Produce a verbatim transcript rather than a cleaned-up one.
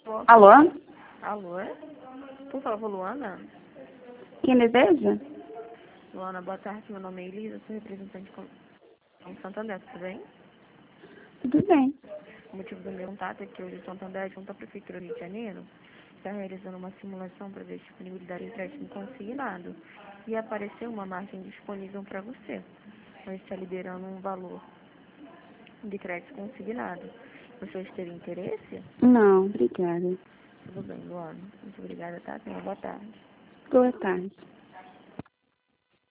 Alô? Alô? Por favor, Luana? Quem deseja? Luana, boa tarde. Meu nome é Elisa, sou representante com com Santander, tudo bem? Tudo bem. O motivo do meu contato é que hoje o Santander, junto à Prefeitura do Rio de Janeiro, está realizando uma simulação para ver a disponibilidade de empréstimo consignado. E apareceu uma margem disponível para você. Nós está liberando um valor de crédito consignado. Você teria interesse? Não, obrigada. Tudo bem, Luana. Muito obrigada, tá? Tenha uma boa tarde. Boa tarde.